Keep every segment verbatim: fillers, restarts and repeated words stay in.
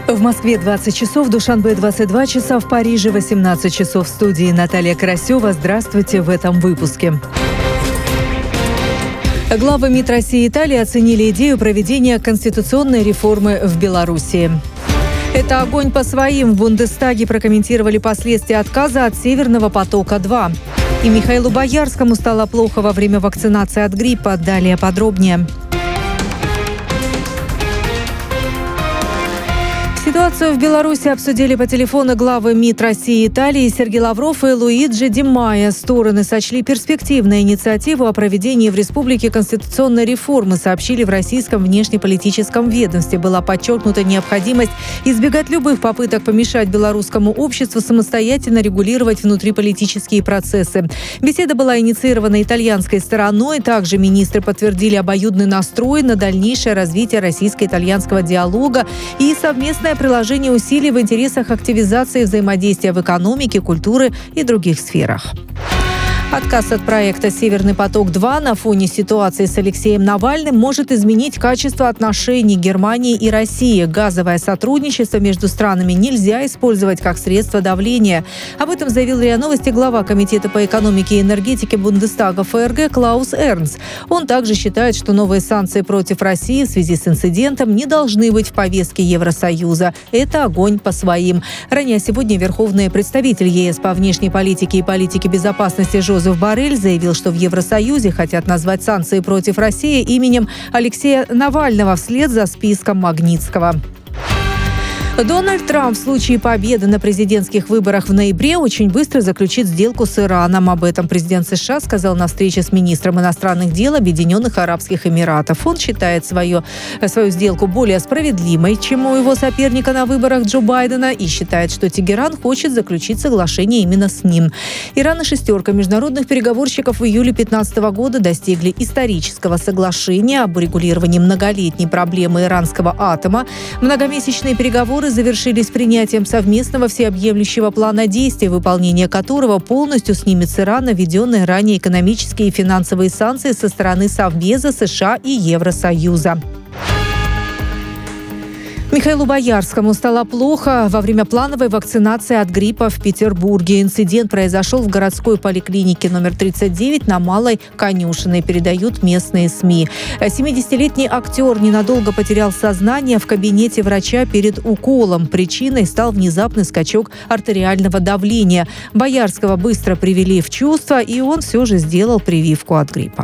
В Москве двадцать часов, в Душанбе двадцать два часа, в Париже восемнадцать часов. В студии Наталья Карасева. Здравствуйте в этом выпуске. Главы МИД России и Италии оценили идею проведения конституционной реформы в Беларуси. Это огонь по своим. В Бундестаге прокомментировали последствия отказа от Северного потока-два. И Михаилу Боярскому стало плохо во время вакцинации от гриппа. Далее подробнее. Ситуацию в Беларуси обсудили по телефону главы МИД России и Италии Сергей Лавров и Луиджи Ди Майо. Стороны сочли перспективной инициативу о проведении в республике конституционной реформы, сообщили в российском внешнеполитическом ведомстве. Была подчеркнута необходимость избегать любых попыток помешать белорусскому обществу самостоятельно регулировать внутриполитические процессы. Беседа была инициирована итальянской стороной. Также министры подтвердили обоюдный настрой на дальнейшее развитие российско-итальянского диалога и совместное приложение усилий в интересах активизации взаимодействия в экономике, культуре и других сферах. Отказ от проекта «Северный поток-два» на фоне ситуации с Алексеем Навальным может изменить качество отношений Германии и России. Газовое сотрудничество между странами нельзя использовать как средство давления. Об этом заявил РИА Новости глава Комитета по экономике и энергетике Бундестага ФРГ Клаус Эрнс. Он также считает, что новые санкции против России в связи с инцидентом не должны быть в повестке Евросоюза. Это огонь по своим. Ранее сегодня верховный представитель ЕС по внешней политике и политике безопасности Жозеф Жозеф Боррель заявил, что в Евросоюзе хотят назвать санкции против России именем Алексея Навального вслед за списком Магнитского. Дональд Трамп в случае победы на президентских выборах в ноябре очень быстро заключит сделку с Ираном. Об этом президент США сказал на встрече с министром иностранных дел Объединенных Арабских Эмиратов. Он считает свою, свою сделку более справедливой, чем у его соперника на выборах Джо Байдена, и считает, что Тегеран хочет заключить соглашение именно с ним. Иран и шестерка международных переговорщиков в июле две тысячи пятнадцатого года достигли исторического соглашения об урегулировании многолетней проблемы иранского атома. Многомесячные переговоры завершились принятием совместного всеобъемлющего плана действий, выполнение которого полностью снимет с Ирана введенные ранее экономические и финансовые санкции со стороны Совбеза, США и Евросоюза. Михаилу Боярскому стало плохо во время плановой вакцинации от гриппа в Петербурге. Инцидент произошел в городской поликлинике номер тридцать девять на Малой Конюшиной, передают местные СМИ. семидесятилетний актер ненадолго потерял сознание в кабинете врача перед уколом. Причиной стал внезапный скачок артериального давления. Боярского быстро привели в чувство, и он все же сделал прививку от гриппа.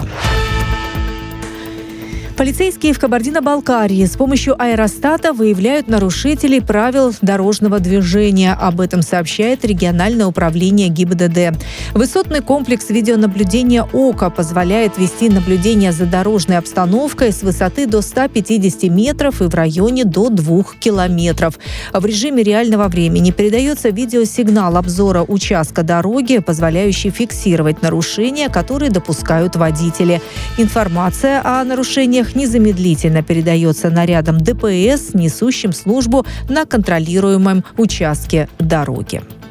Полицейские в Кабардино-Балкарии с помощью аэростата выявляют нарушителей правил дорожного движения. Об этом сообщает региональное управление ГИБДД. Высотный комплекс видеонаблюдения ОКА позволяет вести наблюдение за дорожной обстановкой с высоты до ста пятидесяти метров и в районе до двух километров. В режиме реального времени передается видеосигнал обзора участка дороги, позволяющий фиксировать нарушения, которые допускают водители. Информация о нарушениях незамедлительно передается нарядам ДПС, несущим службу на контролируемом участке дороги.